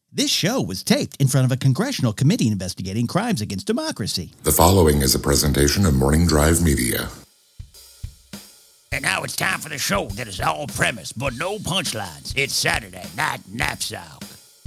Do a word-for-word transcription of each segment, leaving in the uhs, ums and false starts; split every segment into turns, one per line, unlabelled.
This show was taped in front of a congressional committee investigating crimes against democracy.
The following is a presentation of Morning Drive Media.
And now it's time for the show that is all premise, but no punchlines. It's Saturday Night Knapsack.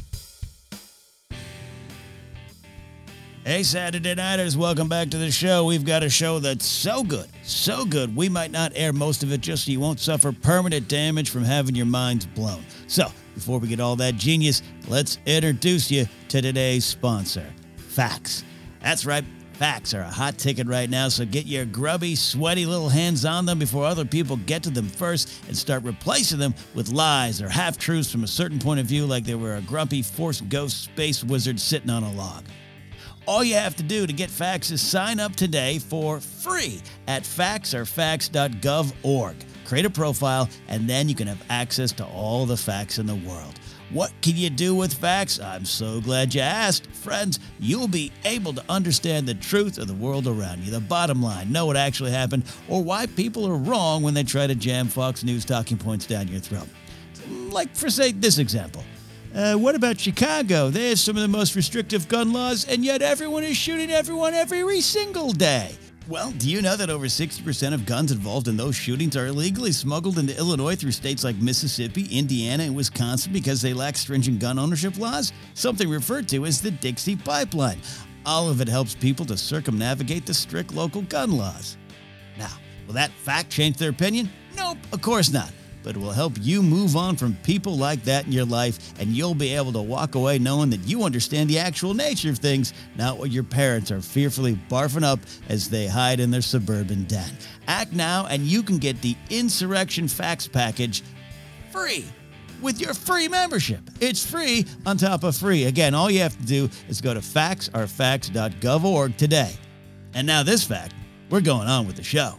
Hey, Saturday Nighters, welcome back to the show. We've got a show that's so good, so good, we might not air most of it just so you won't suffer permanent damage from having your minds blown. So, before we get all that genius, let's introduce you to today's sponsor, Facts. That's right, Facts are a hot ticket right now, so get your grubby, sweaty little hands on them before other people get to them first and start replacing them with lies or half-truths from a certain point of view like they were a grumpy, forced ghost space wizard sitting on a log. All you have to do to get Facts is sign up today for free at facts or facts dot gov dot org. Create a profile, and then you can have access to all the facts in the world. What can you do with Facts? I'm so glad you asked. Friends, you'll be able to understand the truth of the world around you, the bottom line, know what actually happened, or why people are wrong when they try to jam Fox News talking points down your throat. Like, for say, this example. Uh, what about Chicago? They have some of the most restrictive gun laws, and yet everyone is shooting everyone every single day. Well, do you know that over sixty percent of guns involved in those shootings are illegally smuggled into Illinois through states like Mississippi, Indiana, and Wisconsin because they lack stringent gun ownership laws? Something referred to as the Dixie Pipeline. All of it helps people to circumnavigate the strict local gun laws. Now, will that fact change their opinion? Nope, of course not. But it will help you move on from people like that in your life, and you'll be able to walk away knowing that you understand the actual nature of things, not what your parents are fearfully barfing up as they hide in their suburban den. Act now, and you can get the Insurrection Facts package free with your free membership. It's free on top of free. Again, all you have to do is go to facts or facts dot gov dot org today. And now this fact, we're going on with the show.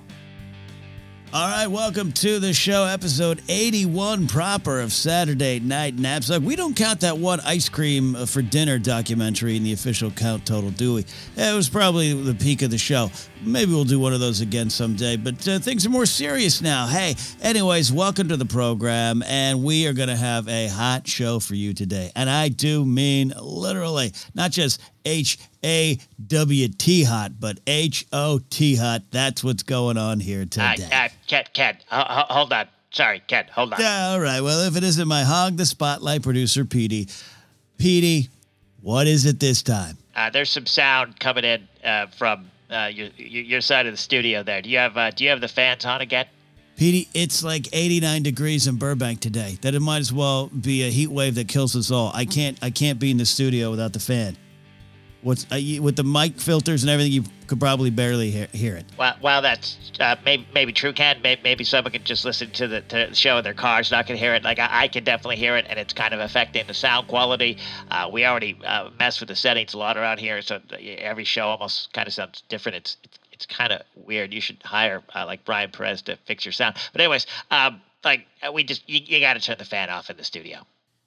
All right, welcome to the show, episode eighty-one proper of Saturday Night Knapsack. We don't count that one ice cream for dinner documentary in the official count total, do we? It was probably the peak of the show. Maybe we'll do one of those again someday, but uh, things are more serious now. Hey, anyways, welcome to the program, and we are going to have a hot show for you today. And I do mean literally, not just H A W T hot, but H O T hot. That's what's going on here today.
Uh, uh, Ken, Ken, uh, hold on. Sorry, Ken, hold on.
All right, well, if it isn't my hog the spotlight producer, Petey. Petey, what is it this time?
Uh, there's some sound coming in uh, from uh, your, your your side of the studio there. Do you have uh, do you have the fans on again?
Petey, it's like eighty-nine degrees in Burbank today. That it might as well be a heat wave that kills us all. I can't I can't be in the studio without the fan. What's uh, you, with the mic filters and everything, you could probably barely hear, hear it.
Well, well, that's uh, maybe maybe true, Ken. Maybe, maybe someone could just listen to the, to the show in their cars, not gonna hear it. Like I, I can definitely hear it, and it's kind of affecting the sound quality. Uh, we already uh, mess with the settings a lot around here, so every show almost kind of sounds different. It's it's, it's kind of weird. You should hire uh, like Brian Perez to fix your sound. But anyways, um, like we just you, you got to turn the fan off in the studio.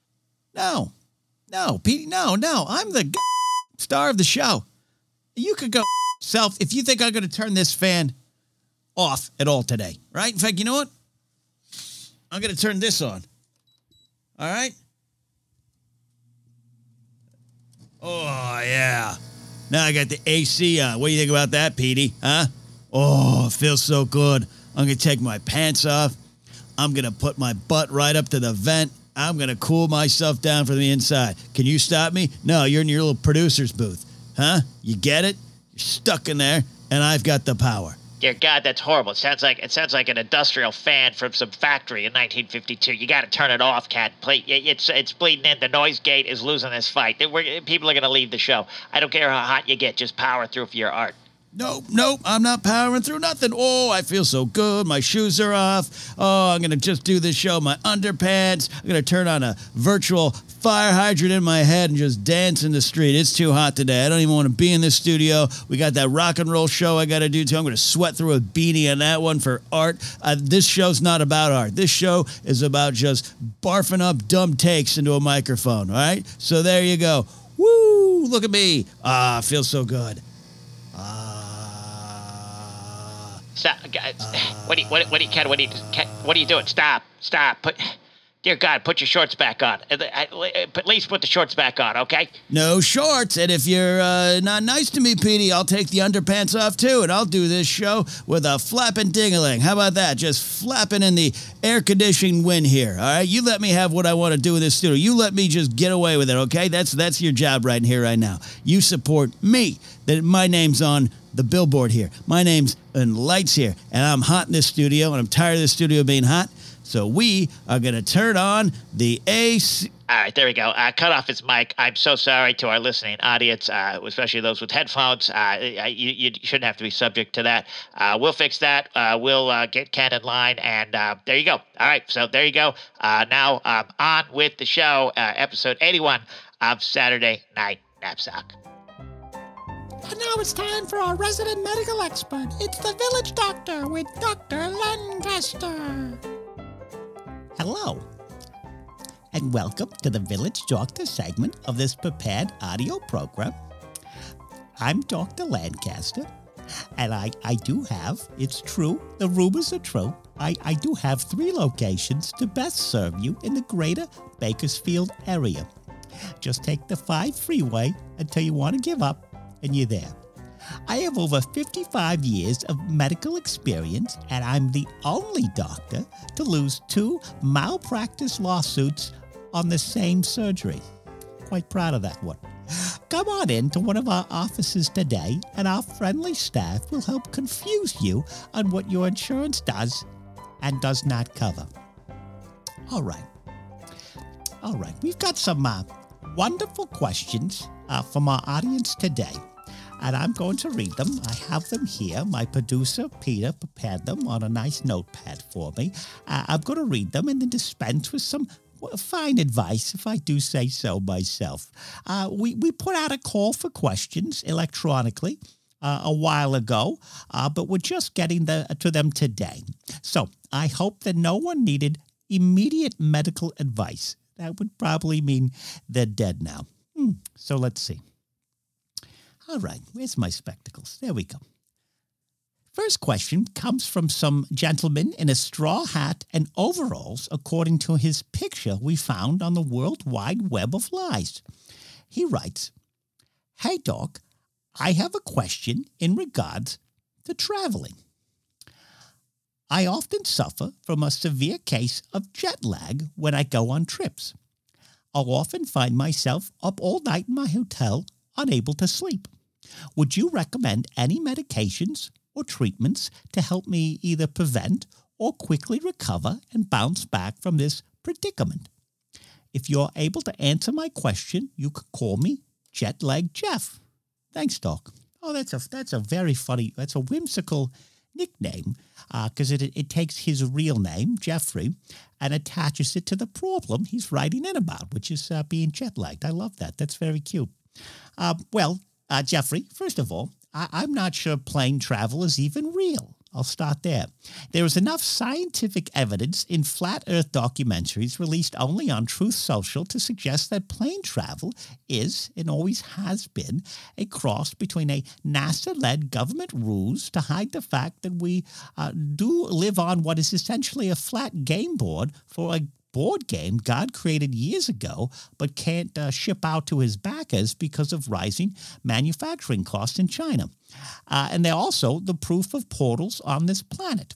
No, no, Petey, no, no. I'm the g- star of the show. You could go self if you think I'm going to turn this fan off at all today, right? In fact, you know what? I'm going to turn this on. All right? Oh, yeah. Now I got the A C on. What do you think about that, Petey? Huh? Oh, it feels so good. I'm going to take my pants off. I'm going to put my butt right up to the vent. I'm going to cool myself down from the inside. Can you stop me? No, you're in your little producer's booth. Huh? You get it? You're stuck in there, and I've got the power.
Dear God, that's horrible. It sounds like it sounds like an industrial fan from some factory in nineteen fifty-two. You got to turn it off, Cat. It's it's bleeding in. The noise gate is losing this fight. We're, people are going to leave the show. I don't care how hot you get. Just power through for your art.
Nope, nope, I'm not powering through nothing. Oh, I feel so good. My shoes are off. Oh, I'm going to just do this show in my underpants. I'm going to turn on a virtual fire hydrant in my head and just dance in the street. It's too hot today. I don't even want to be in this studio. We got that rock and roll show I got to do, too. I'm going to sweat through a beanie on that one for art. Uh, this show's not about art. This show is about just barfing up dumb takes into a microphone, all right? So there you go. Woo, look at me. Ah, feels so good. Ah.
Stop, guys. Uh, what do you, what, what do you, Ken, what do you, Ken, what are you doing? Stop, stop. Put, dear God, put your shorts back on. At least put the shorts back on, okay?
No shorts. And if you're uh, not nice to me, Petey, I'll take the underpants off too, and I'll do this show with a flapping ding-a-ling. How about that? Just flapping in the air-conditioned wind here, all right? You let me have what I want to do in this studio. You let me just get away with it, okay? That's that's your job right here, right now. You support me. That my name's on the billboard here. My name's in lights here, and I'm hot in this studio, and I'm tired of this studio being hot. So we are going to turn on the A C.
All right, there we go. Uh, cut off his mic. I'm so sorry to our listening audience, uh, especially those with headphones. Uh, you, you shouldn't have to be subject to that. Uh, we'll fix that. Uh, we'll uh, get Ken in line, and uh, there you go. All right, so there you go. Uh, now um, on with the show, uh, episode eighty-one of Saturday Night Knapsack.
And now it's time for our resident medical expert. It's the Village Doctor with Doctor Lancaster.
Hello, and welcome to the Village Doctor segment of this prepared audio program. I'm Doctor Lancaster, and I, I do have, it's true, the rumors are true, I, I do have three locations to best serve you in the greater Bakersfield area. Just take the five freeway until you want to give up, and you're there. I have over fifty-five years of medical experience, and I'm the only doctor to lose two malpractice lawsuits on the same surgery. Quite proud of that one. Come on in to one of our offices today, and our friendly staff will help confuse you on what your insurance does and does not cover. All right. All right. We've got some uh, wonderful questions uh, from our audience today. And I'm going to read them. I have them here. My producer, Peter, prepared them on a nice notepad for me. Uh, I'm going to read them and then dispense with some fine advice, if I do say so myself. Uh, we, we put out a call for questions electronically uh, a while ago, uh, but we're just getting the, to them today. So I hope that no one needed immediate medical advice. That would probably mean they're dead now. Hmm. So let's see. All right, where's my spectacles? There we go. First question comes from some gentleman in a straw hat and overalls, according to his picture we found on the World Wide Web of Lies. He writes, "Hey, Doc, I have a question in regards to traveling. I often suffer from a severe case of jet lag when I go on trips. I'll often find myself up all night in my hotel, unable to sleep. Would you recommend any medications or treatments to help me either prevent or quickly recover and bounce back from this predicament? If you're able to answer my question, you could call me Jetlag Jeff. Thanks, Doc." Oh, that's a that's a very funny, that's a whimsical nickname because uh, it it takes his real name, Jeffrey, and attaches it to the problem he's writing in about, which is uh, being jet-lagged. I love that. That's very cute. Uh, well, Uh, Jeffrey, first of all, I- I'm not sure plane travel is even real. I'll start there. There is enough scientific evidence in flat Earth documentaries released only on Truth Social to suggest that plane travel is, and always has been, a cross between a NASA-led government ruse to hide the fact that we uh, do live on what is essentially a flat game board for a board game God created years ago, but can't uh, ship out to his backers because of rising manufacturing costs in China. Uh, and they're also the proof of portals on this planet.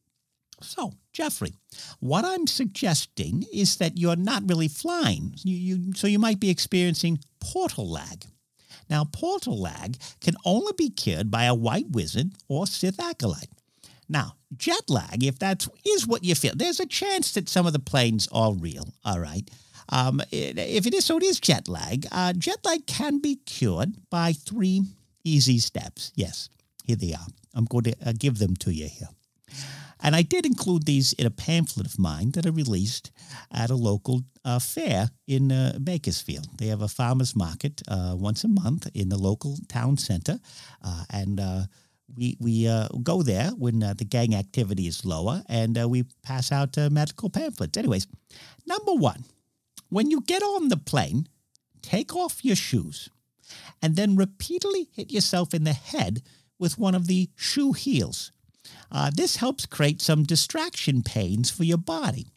So, Jeffrey, what I'm suggesting is that you're not really flying, you, you, so you might be experiencing portal lag. Now, portal lag can only be cured by a white wizard or Sith acolyte. Now, jet lag, if that is what you feel, there's a chance that some of the planes are real, all right? Um, if it is, so it is jet lag. Uh, jet lag can be cured by three easy steps. Yes, here they are. I'm going to uh, give them to you here. And I did include these in a pamphlet of mine that I released at a local uh, fair in uh, Bakersfield. They have a farmer's market uh, once a month in the local town center, uh, and uh, We we uh, go there when uh, the gang activity is lower, and uh, we pass out uh, medical pamphlets. Anyways, number one, when you get on the plane, take off your shoes, and then repeatedly hit yourself in the head with one of the shoe heels. Uh, this helps create some distraction pains for your body.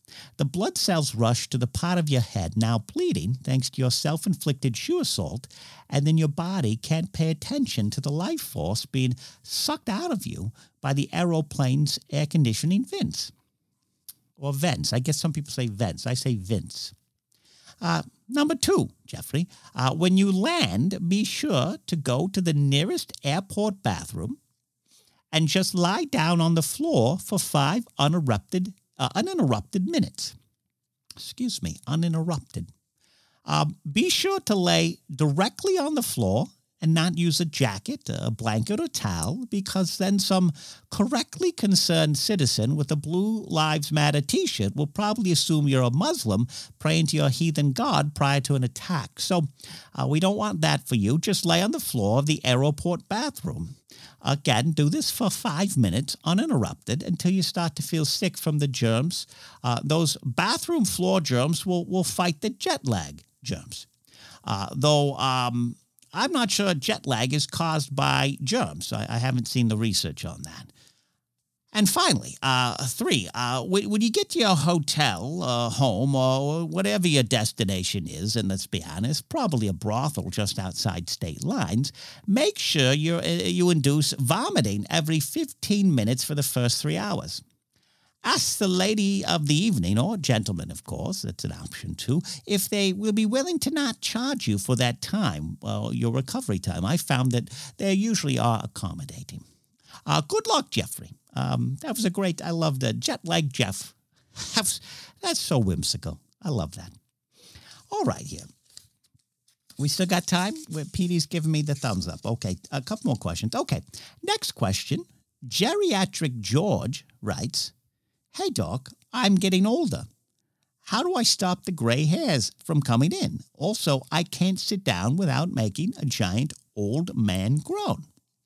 The blood cells rush to the part of your head now bleeding thanks to your self-inflicted shoe assault, and then your body can't pay attention to the life force being sucked out of you by the aeroplane's air conditioning vents. Or vents. I guess some people say vents. I say vents. Uh, number two, Jeffrey, uh, when you land, be sure to go to the nearest airport bathroom and just lie down on the floor for five uninterrupted, uh, uninterrupted minutes. Excuse me, uninterrupted. Uh, be sure to lay directly on the floor and not use a jacket, a blanket, or towel, because then some correctly concerned citizen with a Blue Lives Matter t-shirt will probably assume you're a Muslim praying to your heathen god prior to an attack. So uh, we don't want that for you. Just lay on the floor of the airport bathroom. Again, do this for five minutes uninterrupted until you start to feel sick from the germs. Uh, those bathroom floor germs will, will fight the jet lag germs. Uh, though... Um, I'm not sure jet lag is caused by germs. I, I haven't seen the research on that. And finally, uh, three, uh, when, when you get to your hotel, uh, home, or whatever your destination is, and let's be honest, probably a brothel just outside state lines, make sure you you induce vomiting every fifteen minutes for the first three hours. Ask the lady of the evening, or gentleman, of course, that's an option too, if they will be willing to not charge you for that time, well, your recovery time. I found that they usually are accommodating. Uh, good luck, Jeffrey. Um, that was a great, I love the jet lag Jeff. That's so whimsical. I love that. All right, here. We still got time? Petey's giving me the thumbs up. Okay, a couple more questions. Okay, next question. Geriatric George writes, "Hey, Doc, I'm getting older. How do I stop the gray hairs from coming in? Also, I can't sit down without making a giant old man groan."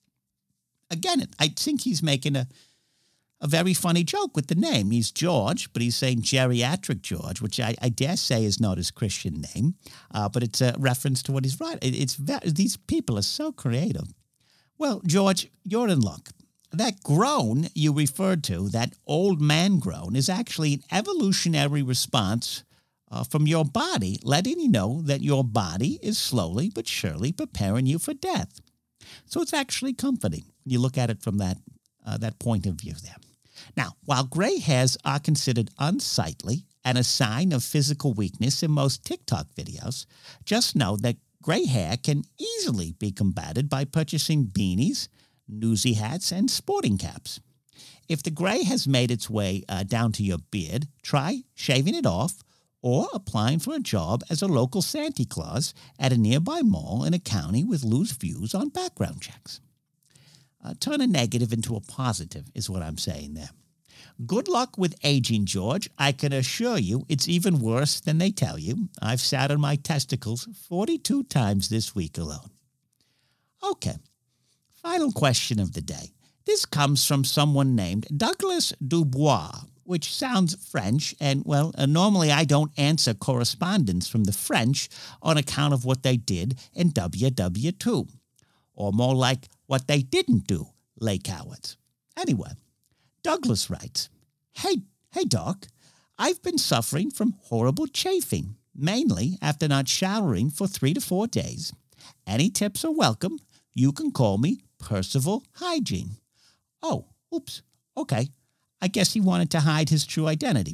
Again, I think he's making a, a very funny joke with the name. He's George, but he's saying Geriatric George, which I, I dare say is not his Christian name, uh, but it's a reference to what he's writing. It, it's ve- These people are so creative. Well, George, you're in luck. That groan you referred to, that old man groan, is actually an evolutionary response uh, from your body, letting you know that your body is slowly but surely preparing you for death. So it's actually comforting when you look at it from that uh, that point of view there. Now, while gray hairs are considered unsightly and a sign of physical weakness in most TikTok videos, just know that gray hair can easily be combated by purchasing beanies, newsy hats, and sporting caps. If the gray has made its way uh, down to your beard, try shaving it off or applying for a job as a local Santa Claus at a nearby mall in a county with loose views on background checks. Uh, turn a negative into a positive is what I'm saying there. Good luck with aging, George. I can assure you it's even worse than they tell you. I've sat on my testicles forty-two times this week alone. Okay. Final question of the day. This comes from someone named Douglas Dubois, which sounds French, and, well, uh, normally I don't answer correspondence from the French on account of what they did in W W two, or more like what they didn't do, les cowards. Anyway, Douglas writes, Hey, hey, Doc, I've been suffering from horrible chafing, mainly after not showering for three to four days. Any tips are welcome. You can call me Percival Hygiene. Oh, oops. Okay. I guess he wanted to hide his true identity.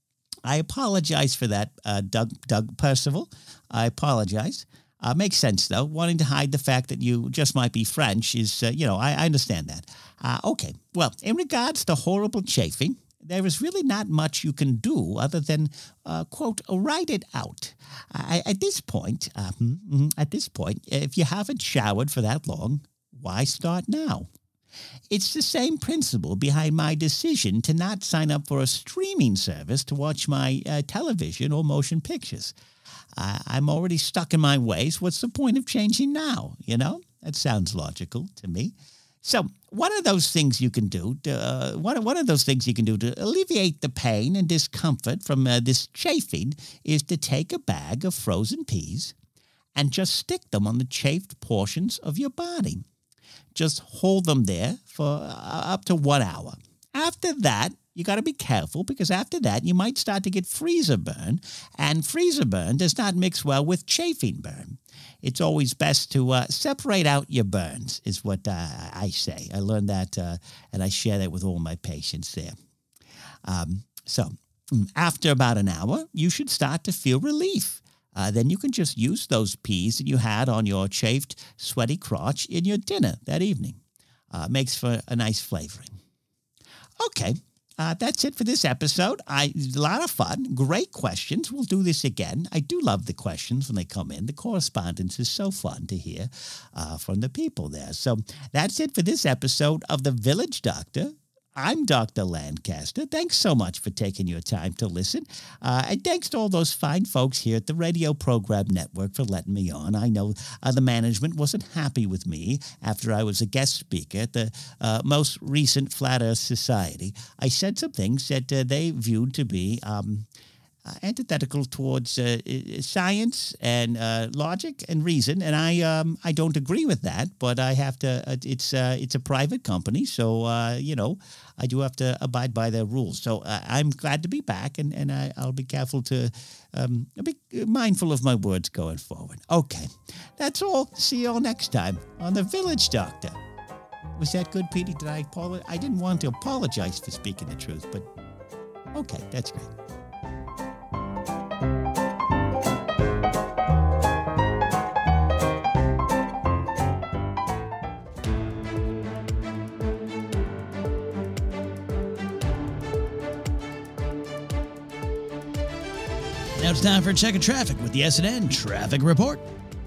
I apologize for that, uh, Doug, Doug Percival. I apologize. Uh, makes sense, though. Wanting to hide the fact that you just might be French is, uh, you know, I, I understand that. Uh, okay. Well, in regards to horrible chafing, there is really not much you can do other than, uh, quote, write it out. I, at this point, uh, at this point, if you haven't showered for that long, why start now? It's the same principle behind my decision to not sign up for a streaming service to watch my uh, television or motion pictures. Uh, I'm already stuck in my ways. What's the point of changing now? You know, that sounds logical to me. So one of those things you can do, to, uh, one, one of those things you can do to alleviate the pain and discomfort from uh, this chafing is to take a bag of frozen peas and just stick them on the chafed portions of your body. Just hold them there for uh, up to one hour. After that, you got to be careful because after that, you might start to get freezer burn, and freezer burn does not mix well with chafing burn. It's always best to uh, separate out your burns, is what uh, I say. I learned that, uh, and I share that with all my patients there. Um, so after about an hour, you should start to feel relief. Uh, then you can just use those peas that you had on your chafed, sweaty crotch in your dinner that evening. Uh, makes for a nice flavoring. Okay. Uh, that's it for this episode. I, a lot of fun. Great questions. We'll do this again. I do love the questions when they come in. The correspondence is so fun to hear uh, from the people there. So that's it for this episode of The Village Doctor. I'm Doctor Lancaster. Thanks so much for taking your time to listen. Uh, and thanks to all those fine folks here at the Radio Program Network for letting me on. I know uh, the management wasn't happy with me after I was a guest speaker at the uh, most recent Flat Earth Society. I said some things that uh, they viewed to be um, uh, antithetical towards uh, science and uh, logic and reason, and I um, I don't agree with that. But I have to. Uh, it's uh, it's a private company, so uh, you know. I do have to abide by their rules. So uh, I'm glad to be back, and, and I, I'll be careful to um, I'll be mindful of my words going forward. Okay, that's all. See you all next time on The Village Doctor. Was that good, Petey? Did I apologize? I didn't want to apologize for speaking the truth, but okay, that's great.
Now it's time for a check of traffic with the S and N Traffic Report.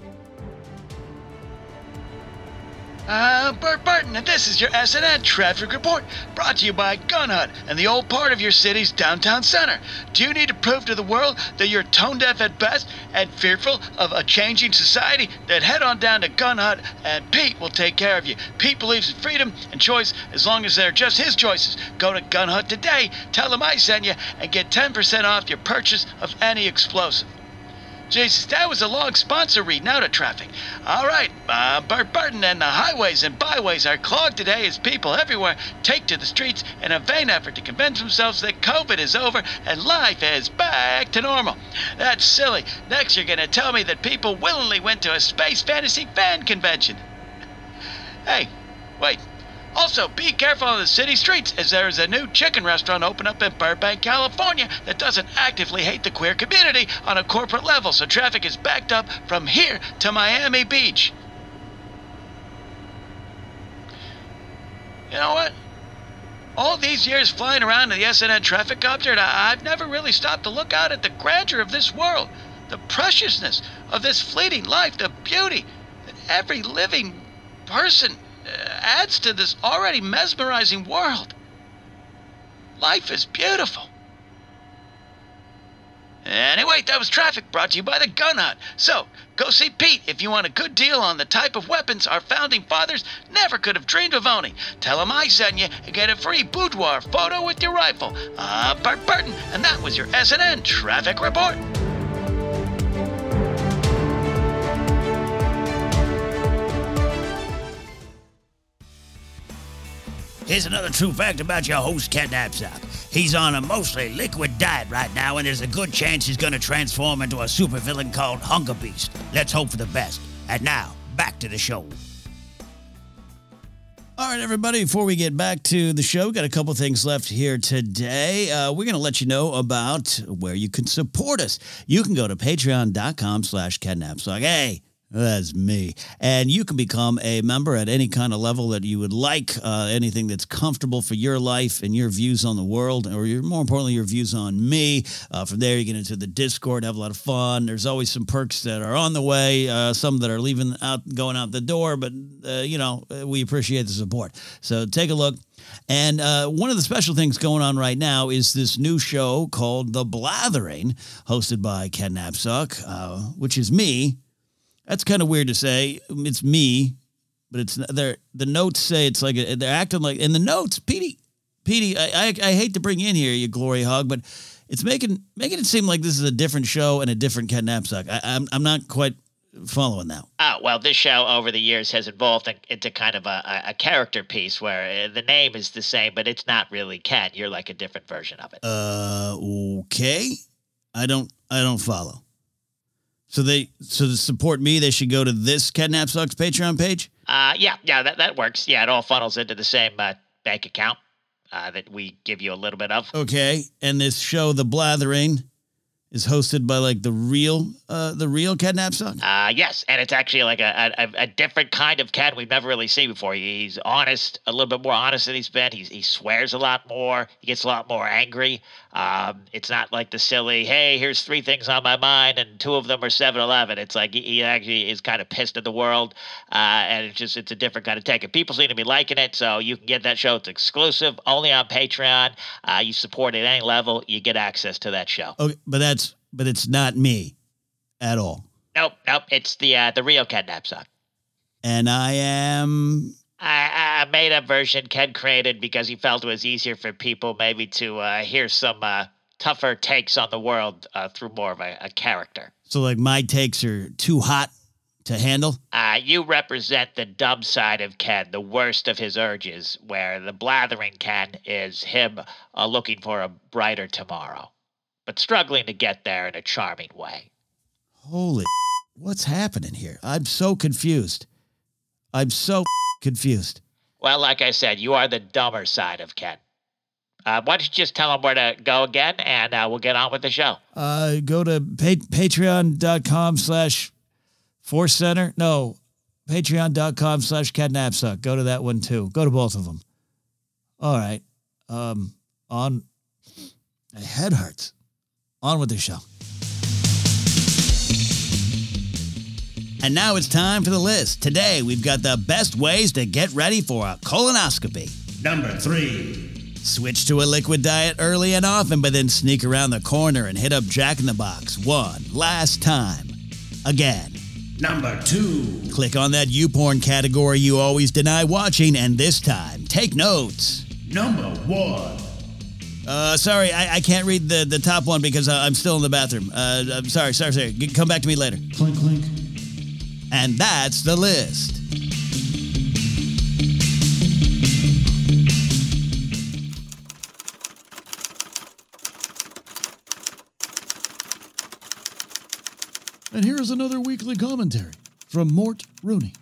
Uh, Bert Barton, and this is your S and N Traffic Report, brought to you by Gun Hut and the old part of your city's downtown center. Do you need to prove to the world that you're tone-deaf at best and fearful of a changing society? Then head on down to Gun Hut and Pete will take care of you. Pete believes in freedom and choice as long as they're just his choices. Go to Gun Hut today, tell him I sent you, and get ten percent off your purchase of any explosive. Jesus, that was a long sponsor reading out of traffic. All right, uh, Bert Barton, and the highways and byways are clogged today as people everywhere take to the streets in a vain effort to convince themselves that COVID is over and life is back to normal. That's silly. Next, you're going to tell me that people willingly went to a space fantasy fan convention. Hey, wait. Also, be careful on the city streets, as there is a new chicken restaurant open up in Burbank, California that doesn't actively hate the queer community on a corporate level, so traffic is backed up from here to Miami Beach. You know what? All these years flying around in the S N N traffic copter, I've never really stopped to look out at the grandeur of this world, the preciousness of this fleeting life, the beauty that every living person adds to this already mesmerizing world. Life is beautiful. Anyway, that was traffic brought to you by the Gun Hut. So, go see Pete if you want a good deal on the type of weapons our founding fathers never could have dreamed of owning. Tell him I sent you and get a free boudoir photo with your rifle. I'm Bert Burton, and that was your S N N Traffic Report.
Here's another true fact about your host, Ken Knapsack. He's on a mostly liquid diet right now, and there's a good chance he's going to transform into a supervillain called Hunger Beast. Let's hope for the best. And now, back to the show. All right, everybody, before we get back to the show, got a couple things left here today. Uh, we're going to let you know about where you can support us. You can go to patreon.com slash Ken Knapsack. Hey, that's me. And you can become a member at any kind of level that you would like, uh, anything that's comfortable for your life and your views on the world, or your, more importantly, your views on me. Uh, from there, you get into the Discord, have a lot of fun. There's always some perks that are on the way, uh, some that are leaving out, going out the door, but, uh, you know, we appreciate the support. So take a look. And uh, one of the special things going on right now is this new show called The Blathering, hosted by Ken Knapsack, uh, which is me. That's kind of weird to say. It's me, but it's they're, the notes say it's like a, they're acting like in the notes. Petey, Petey, I, I I hate to bring you in here, you glory hog, but it's making making it seem like this is a different show and a different Ken Knapsack. I, I'm I'm not quite following that.
Uh, well, this show over the years has evolved in- into kind of a, a, a character piece where uh, the name is the same, but it's not really Ken. You're like a different version of it.
Uh, okay. I don't, I don't follow. So they, so to support me, they should go to this Catnap Sucks Patreon page?
Uh, yeah, yeah, that, that works. Yeah, it all funnels into the same uh, bank account uh, that we give you a little bit of.
Okay. And this show, The Blathering, is hosted by like the real, uh, the real Catnap Suck?
Uh, yes, and it's actually like a, a, a different kind of Ken we've never really seen before. He's honest, a little bit more honest than he's been. He's, he swears a lot more. He gets a lot more angry. Um, it's not like the silly, hey, here's three things on my mind, and two of them are seven eleven. It's like he, he actually is kind of pissed at the world, uh, and it's just, it's a different kind of take. And people seem to be liking it, so you can get that show. It's exclusive, only on Patreon. Uh, you support at any level, you get access to that show.
Okay, but that's, but it's not me at all.
Nope, nope, it's the uh, the real Catnap Suck.
And I am...
I, I made a version Ken created because he felt it was easier for people maybe to uh, hear some uh, tougher takes on the world uh, through more of a, a character.
So like my takes are too hot to handle?
Uh, you represent the dumb side of Ken, the worst of his urges, where the blathering Ken is him uh, looking for a brighter tomorrow, but struggling to get there in a charming way.
Holy, what's happening here? I'm so confused. I'm so confused.
Well, like I said, you are the dumber side of Ken. Uh, why don't you just tell him where to go again, and uh, we'll get on with the show.
Uh, go to pa- patreon.com slash force center. No, patreon.com slash catnapsuck. Go to that one too. Go to both of them. All right. Um, on. My head hurts. On with the show. And now it's time for the list. Today, we've got the best ways to get ready for a colonoscopy.
Number three.
Switch to a liquid diet early and often, but then sneak around the corner and hit up Jack in the Box one last time. Again.
Number two.
Click on that YouPorn category you always deny watching, and this time, take notes.
Number one.
Uh, sorry, I, I can't read the, the top one because uh, I'm still in the bathroom. Uh, I'm sorry, sorry, sorry. G- Come back to me later.
Clink, clink.
And that's the list.
And here is another weekly commentary from Mort Rooney.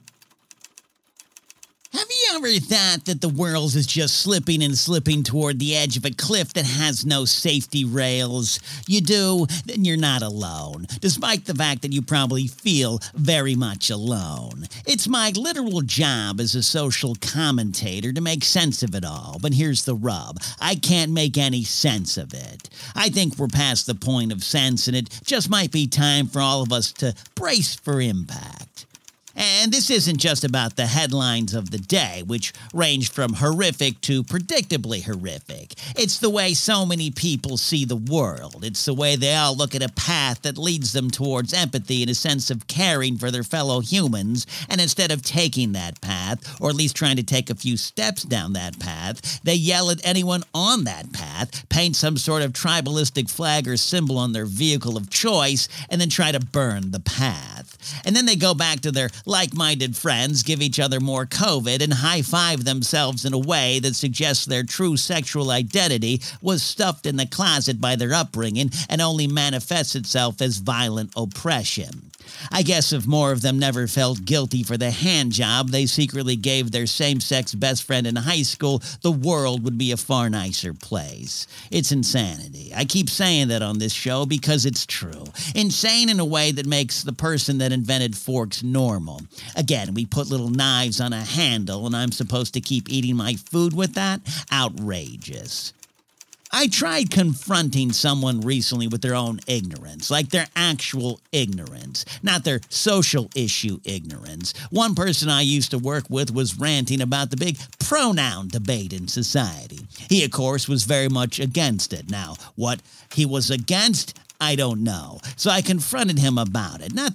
Have you ever thought that the world is just slipping and slipping toward the edge of a cliff that has no safety rails? You do? Then you're not alone, despite the fact that you probably feel very much alone. It's my literal job as a social commentator to make sense of it all, but here's the rub. I can't make any sense of it. I think we're past the point of sense, and it just might be time for all of us to brace for impact. And this isn't just about the headlines of the day, which range from horrific to predictably horrific. It's the way so many people see the world. It's the way they all look at a path that leads them towards empathy and a sense of caring for their fellow humans, and instead of taking that path, or at least trying to take a few steps down that path, they yell at anyone on that path, paint some sort of tribalistic flag or symbol on their vehicle of choice, and then try to burn the path. And then they go back to their like-minded friends, give each other more COVID, and high-five themselves in a way that suggests their true sexual identity was stuffed in the closet by their upbringing and only manifests itself as violent oppression. I guess if more of them never felt guilty for the hand job they secretly gave their same-sex best friend in high school, the world would be a far nicer place. It's insanity. I keep saying that on this show because it's true. Insane in a way that makes the person that invented forks normal. Again, we put little knives on a handle and I'm supposed to keep eating my food with that? Outrageous. I tried confronting someone recently with their own ignorance, like their actual ignorance, not their social issue ignorance. One person I used to work with was ranting about the big pronoun debate in society. He, of course, was very much against it. Now, what he was against, I don't know. So I confronted him about it. Not the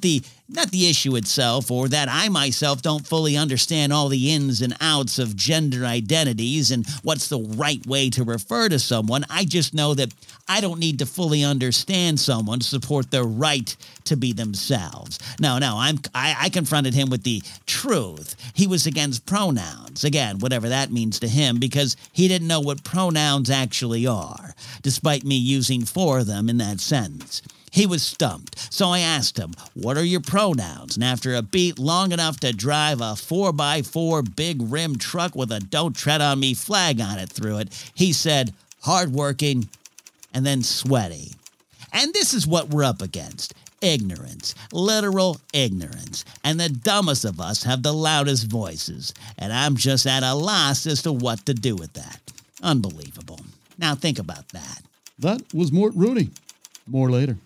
not the issue itself, or that I myself don't fully understand all the ins and outs of gender identities and what's the right way to refer to someone. I just know that I don't need to fully understand someone to support their right to be themselves. No, no, I'm, I, I confronted him with the truth. He was against pronouns. Again, whatever that means to him, because he didn't know what pronouns actually are, despite me using four of them in that sentence. He was stumped, so I asked him, what are your pronouns? And after a beat long enough to drive a four by four big-rim truck with a Don't Tread on Me flag on it through it, he said, hardworking, and then sweaty. And this is what we're up against. Ignorance. Literal ignorance. And the dumbest of us have the loudest voices. And I'm just at a loss as to what to do with that. Unbelievable. Now think about that.
That was Mort Rooney. More later.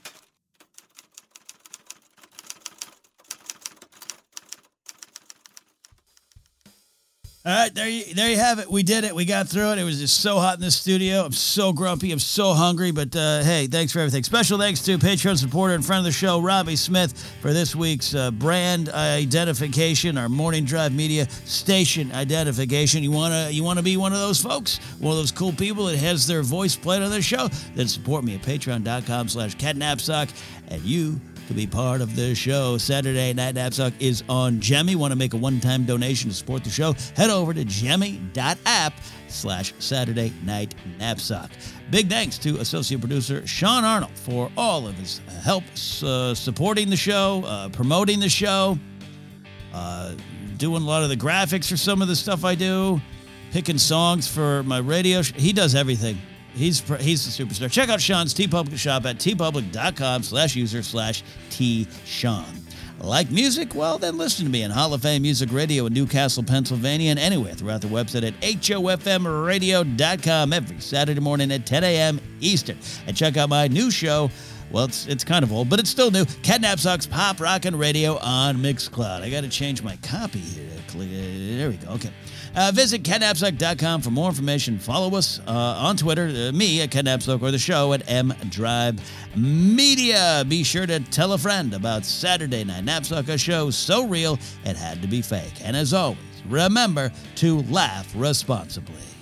All right, there you, there you have it. We did it. We got through it. It was just so hot in the studio. I'm so grumpy. I'm so hungry. But, uh, hey, thanks for everything. Special thanks to Patreon supporter and friend of the show, Robbie Smith, for this week's uh, brand identification, our Morning Drive Media station identification. You want to you want to be one of those folks, one of those cool people that has their voice played on the show? Then support me at patreon.com slash catnapsock, and you to be part of the show. Saturday Night Knapsack is on Jemmy. Want to make a one-time donation to support the show? Head over to jemmy.app slash Saturday Night Knapsack. Big thanks to associate producer Sean Arnold for all of his help uh, supporting the show, uh, promoting the show, uh, doing a lot of the graphics for some of the stuff I do, picking songs for my radio show. He does everything. He's he's the superstar. Check out Sean's TeePublic shop at tpublic.com slash user slash T-Sean. Like music? Well, then listen to me on Hall of Fame Music Radio in Newcastle, Pennsylvania, and anywhere throughout the website at H O F M radio dot com every Saturday morning at ten a.m. Eastern. And check out my new show. Well, it's it's kind of old, but it's still new. Catnapsock's Pop Rockin' Radio on Mixcloud. I got to change my copy here. There we go. Okay. Uh, visit catnapsock dot com for more information. Follow us uh, on Twitter, uh, me at Catnapsock, or the show at M Drive Media. Be sure to tell a friend about Saturday Night Knapsack, a show so real it had to be fake. And as always, remember to laugh responsibly.